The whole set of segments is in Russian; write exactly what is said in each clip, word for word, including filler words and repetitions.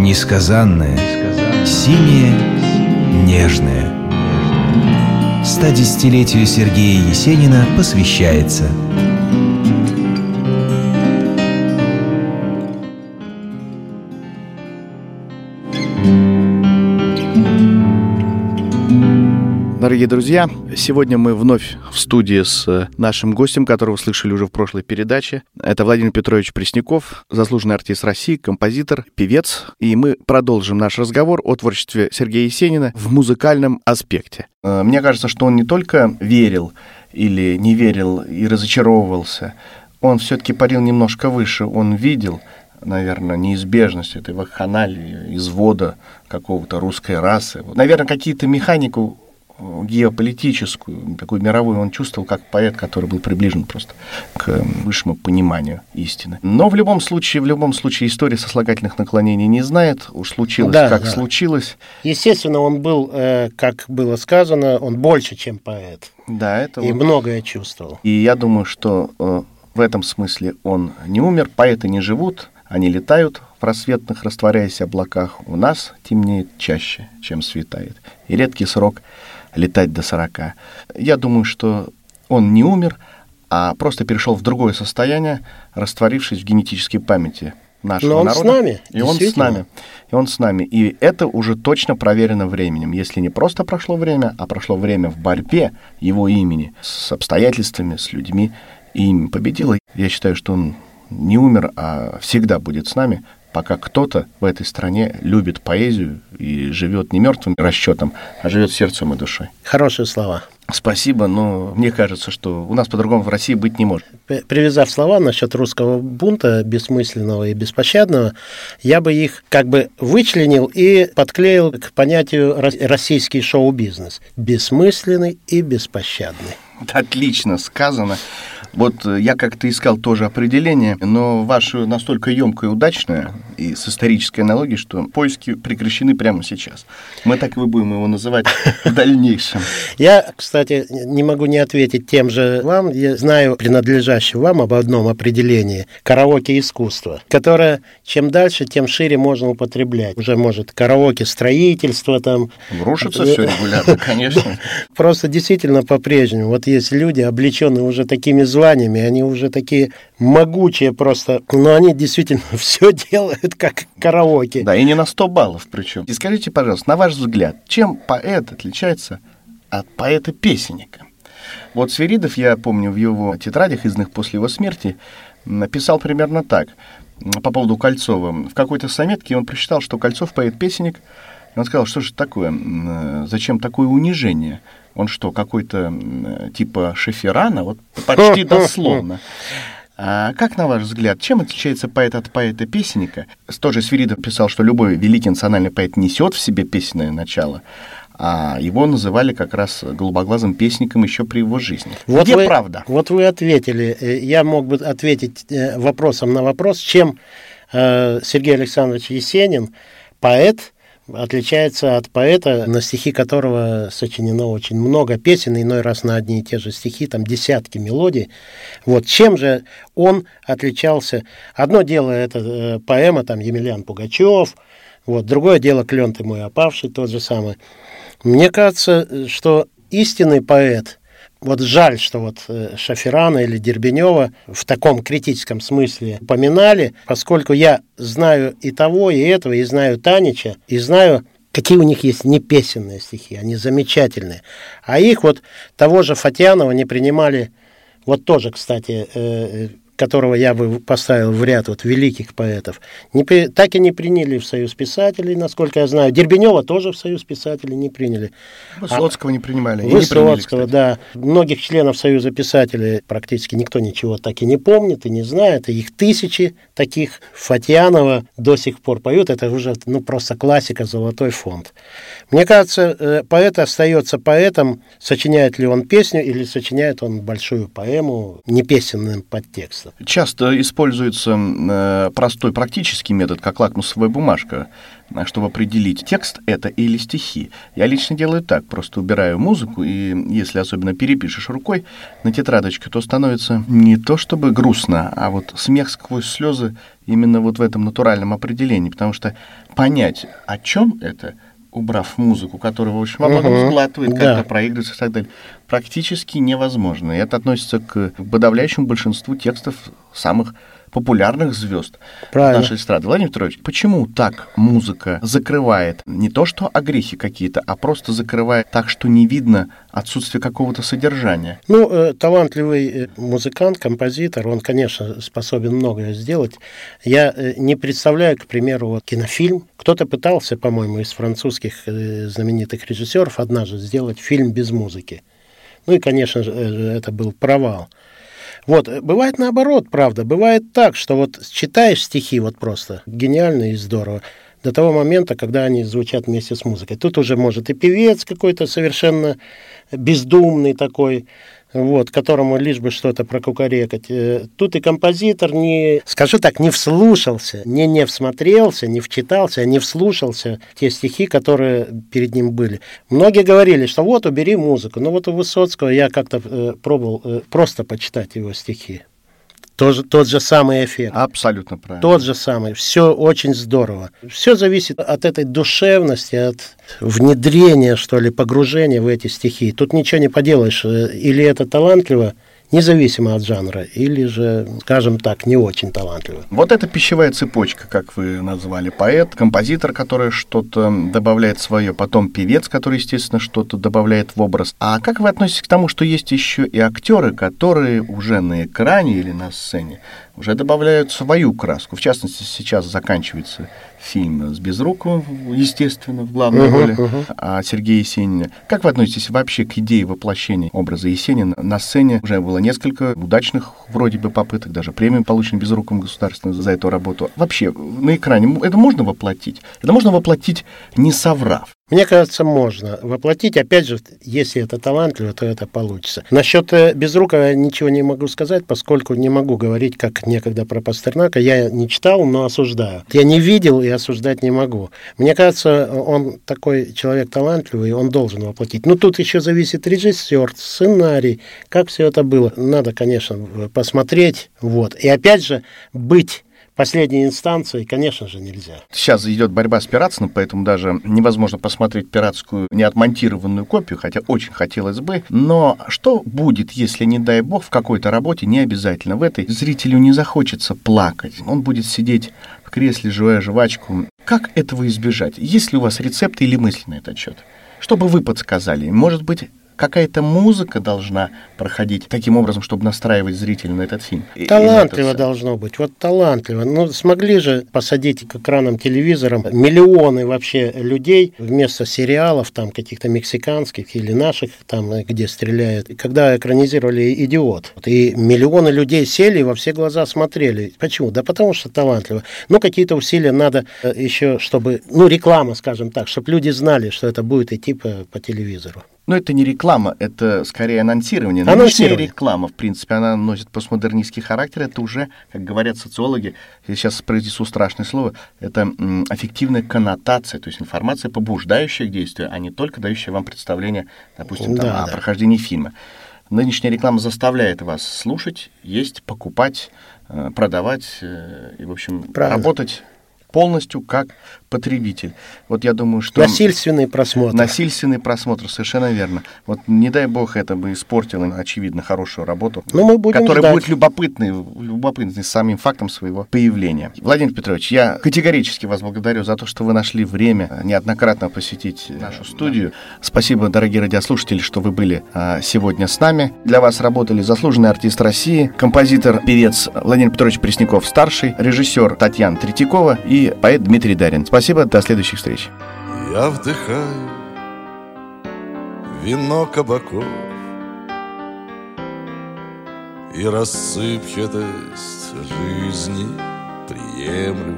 несказанное, синее, нежное. стодесятилетию Сергея Есенина посвящается. Дорогие друзья, сегодня мы вновь в студии с нашим гостем, которого слышали уже в прошлой передаче. Это Владимир Петрович Пресняков, заслуженный артист России, композитор, певец. И мы продолжим наш разговор о творчестве Сергея Есенина в музыкальном аспекте. Мне кажется, что он не только верил или не верил и разочаровывался, он все-таки парил немножко выше, он видел, наверное, неизбежность этой вакханалии, извода какого-то русской расы. Наверное, какие-то механику геополитическую, такую мировую он чувствовал, как поэт, который был приближен просто к высшему пониманию истины. Но в любом случае, в любом случае история сослагательных наклонений не знает, уж случилось, да, как да. случилось. Естественно, он был, э, как было сказано, он больше, чем поэт. Да, это и вот. Многое чувствовал. И я думаю, что э, в этом смысле он не умер, поэты не живут, они летают в рассветных, растворяясь облаках. У нас темнеет чаще, чем светает. И редкий срок летать до сорока. Я думаю, что он не умер, а просто перешел в другое состояние, растворившись в генетической памяти нашего Но он народа. с нами, и он с нами. И он с нами. И это уже точно проверено временем. Если не просто прошло время, а прошло время в борьбе его имени с обстоятельствами, с людьми, и им победило. Я считаю, что он не умер, а всегда будет с нами, пока кто-то в этой стране любит поэзию и живет не мертвым расчетом, а живет сердцем и душой. Хорошие слова. Спасибо, но мне кажется, что у нас по-другому в России быть не может. Привязав слова насчет русского бунта, бессмысленного и беспощадного, я бы их как бы вычленил и подклеил к понятию российский шоу-бизнес. Бессмысленный и беспощадный. Отлично сказано. Вот я как-то искал тоже определение, но ваше настолько емкое и удачное, и с исторической аналогией, что поиски прекращены прямо сейчас. Мы так и будем его называть в дальнейшем. Я, кстати, не могу не ответить тем же вам. Я знаю принадлежащего вам об одном определении – караоке-искусство, которое чем дальше, тем шире можно употреблять. Уже может караоке-строительство там. Рушится все регулярно, конечно. Просто действительно по-прежнему. Вот есть люди, облеченные уже такими званиями, они уже такие могучие просто, но они действительно все делают как караоке. Да, и не на сто баллов причем. И скажите, пожалуйста, на ваш взгляд, чем поэт отличается от поэта-песенника? Вот Свиридов, я помню, в его тетрадях, изданных после его смерти, написал примерно так, по поводу Кольцова. В какой-то заметке он прочитал, что Кольцов поэт-песенник, и он сказал, что же такое, зачем такое унижение? Он что, какой-то типа Шеферана? Вот почти дословно. А как, на ваш взгляд, чем отличается поэт от поэта-песенника? Тоже Свиридов писал, что любой великий национальный поэт несет в себе песенное начало, а его называли как раз голубоглазым песником еще при его жизни. Вот Где вы, правда? Вот вы ответили. Я мог бы ответить вопросом на вопрос, чем э, Сергей Александрович Есенин, поэт, отличается от поэта, на стихи которого сочинено очень много песен, иной раз на одни и те же стихи, там десятки мелодий. Вот чем же он отличался? Одно дело это э, поэма, там Емельян Пугачев, вот, другое дело «Клен ты мой опавший», тот же самый. Мне кажется, что истинный поэт, вот жаль, что вот Шаферана или Дербенева в таком критическом смысле упоминали, поскольку я знаю и того, и этого, и знаю Танича, и знаю, какие у них есть непесенные стихи, они замечательные. А их вот того же Фатьянова не принимали, вот тоже, кстати, э, которого я бы поставил в ряд вот великих поэтов, не, так и не приняли в Союз писателей, насколько я знаю. Дербенева тоже в Союз писателей не приняли. Высоцкого а, не принимали. Высоцкого, не приняли, да. Многих членов Союза писателей практически никто ничего так и не помнит и не знает. И их тысячи таких. Фатьянова до сих пор поют. Это уже ну, просто классика, золотой фонд. Мне кажется, поэт остается поэтом, сочиняет ли он песню или сочиняет он большую поэму непесенным подтекстом. получится. Часто используется э, простой практический метод, как лакмусовая бумажка, чтобы определить, текст это или стихи. Я лично делаю так, просто убираю музыку, и если особенно перепишешь рукой на тетрадочке, то становится не то чтобы грустно, а вот смех сквозь слезы именно вот в этом натуральном определении, потому что понять, о чем это, убрав музыку, которая, в общем, во многом uh-huh. сглатывает, как-то да. проигрывается и так далее, практически невозможно. И это относится к подавляющему большинству текстов самых популярных звезд Правильно. нашей эстрады. Владимир Петрович, почему так музыка закрывает не то, что огрехи какие-то, а просто закрывает так, что не видно отсутствие какого-то содержания? Ну, э, талантливый музыкант, композитор, он, конечно, способен многое сделать. Я э, не представляю, к примеру, вот кинофильм. Кто-то пытался, по-моему, из французских э, знаменитых режиссеров однажды сделать фильм без музыки. Ну и, конечно же, э, это был провал. Вот, бывает наоборот, правда. Бывает так, что вот читаешь стихи вот просто гениально и здорово до того момента, когда они звучат вместе с музыкой. Тут уже может и певец какой-то совершенно бездумный такой, вот, которому лишь бы что-то прокукарекать. Тут и композитор не, скажу так, не вслушался, не не всмотрелся, не вчитался, а не вслушался в те стихи, которые перед ним были. Многие говорили, что вот, убери музыку. Но вот у Высоцкого я как-то э, пробовал э, просто почитать его стихи. Тоже, тот же самый эффект. Абсолютно правильно. Тот же самый. Все очень здорово. Все зависит от этой душевности, от внедрения, что ли, погружения в эти стихи. Тут ничего не поделаешь. Или это талантливо, независимо от жанра, или же, скажем так, не очень талантливо. Вот эта пищевая цепочка, как вы назвали, поэт, композитор, который что-то добавляет свое, потом певец, который, естественно, что-то добавляет в образ. А как вы относитесь к тому, что есть еще и актеры, которые уже на экране или на сцене уже добавляют свою краску? В частности, сейчас заканчивается фильм с Безруковым, естественно, в главной uh-huh, роли, uh-huh. а Сергея Есенина. Как вы относитесь вообще к идее воплощения образа Есенина на сцене? Уже было несколько удачных вроде бы попыток, даже премию получена Безруковым государственную за эту работу. Вообще, на экране это можно воплотить? Это можно воплотить, не соврав? Мне кажется, можно воплотить. Опять же, если это талантливо, то это получится. Насчет Безрукова я ничего не могу сказать, поскольку не могу говорить, как некогда про Пастернака. Я не читал, но осуждаю. Я не видел и осуждать не могу. Мне кажется, он такой человек талантливый, он должен воплотить. Но тут еще зависит режиссер, сценарий, как все это было. Надо, конечно, посмотреть. Вот. И опять же, быть последней инстанции, конечно же, нельзя. Сейчас идет борьба с пиратством, поэтому даже невозможно посмотреть пиратскую неотмонтированную копию, хотя очень хотелось бы. Но что будет, если, не дай бог, в какой-то работе, не обязательно в этой, зрителю не захочется плакать? Он будет сидеть в кресле, жуя жвачку. Как этого избежать? Есть ли у вас рецепты или мысли на этот счет? Что бы вы подсказали? Может быть, какая-то музыка должна проходить таким образом, чтобы настраивать зрителя на этот фильм? Талантливо должно быть, вот талантливо. Ну, смогли же посадить к экранам телевизором миллионы вообще людей вместо сериалов, там, каких-то мексиканских или наших, там, где стреляют. Когда экранизировали «Идиот», и миллионы людей сели и во все глаза смотрели. Почему? Да потому что талантливо. Ну, какие-то усилия надо еще, чтобы, ну, реклама, скажем так, чтобы люди знали, что это будет идти по, по телевизору. Но это не реклама, это скорее анонсирование. Нынешняя реклама, в принципе, она носит постмодернистский характер. Это уже, как говорят социологи, я сейчас произнесу страшное слово, это м, аффективная коннотация, то есть информация, побуждающая к действию, а не только дающая вам представление, допустим, там, да, о да. прохождении фильма. Нынешняя реклама заставляет вас слушать, есть, покупать, продавать и, в общем, Правильно. работать полностью как потребитель. Вот я думаю, что... Насильственный просмотр. Насильственный просмотр, совершенно верно. Вот не дай бог это бы испортило, очевидно, хорошую работу, Но мы будем которая ждать. будет любопытной, любопытной самим фактом своего появления. Владимир Петрович, я категорически вас благодарю за то, что вы нашли время неоднократно посетить нашу студию. Спасибо, дорогие радиослушатели, что вы были а, сегодня с нами. Для вас работали заслуженный артист России, композитор, певец Владимир Петрович Пресняков-старший, режиссер Татьяна Третьякова и поэт Дмитрий Дарин. Спасибо, до следующих встреч. Я вдыхаю вино кабаков и рассыпчатость жизни приемлю,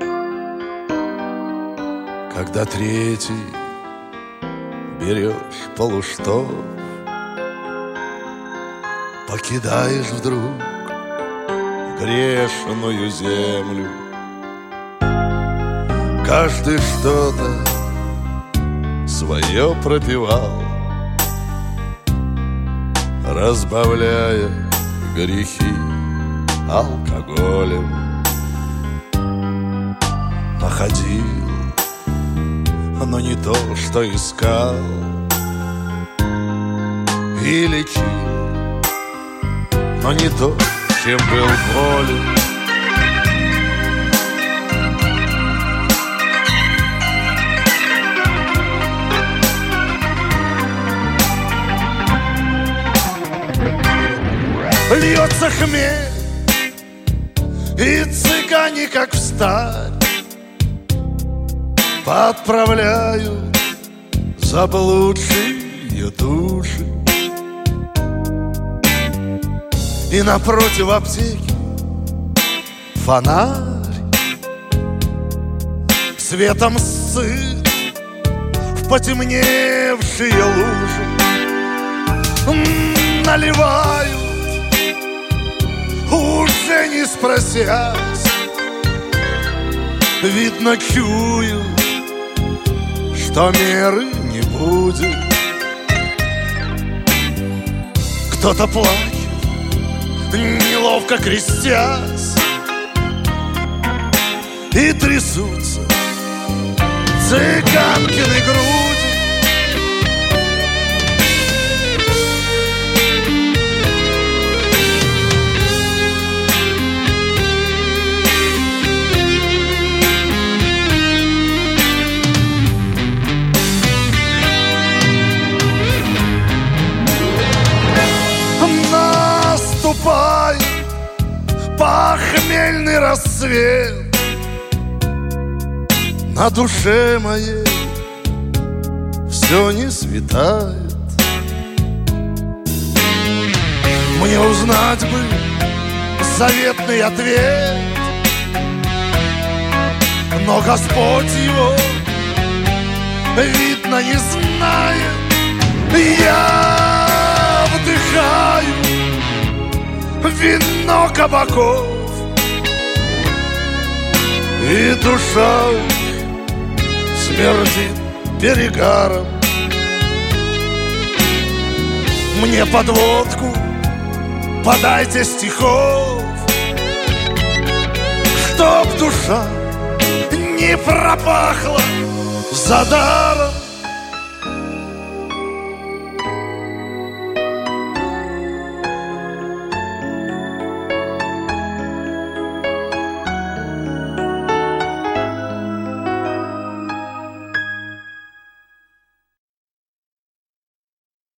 когда третий берешь полуштов, покидаешь вдруг грешную землю. Каждый что-то свое пропевал, разбавляя грехи алкоголем. Находил, но не то, что искал, и лечил, но не то, чем был болен. Льется хмель, и цыгане, как встарь, подправляют заблудшие души. И напротив аптеки фонарь светом сыт в потемневшие лужи. Наливают, уже не спросясь, видно, чую, что меры не будет. Кто-то плачет, неловко крестясь, и трясутся цыганкины груди. Наступает похмельный рассвет, на душе моей все не светает. Мне узнать бы заветный ответ, но Господь его, видно, не знает. Я вдыхаю вино кабаков, и душа смердит перегаром. Мне подводку подайте стихов, чтоб душа не пропахла за даром.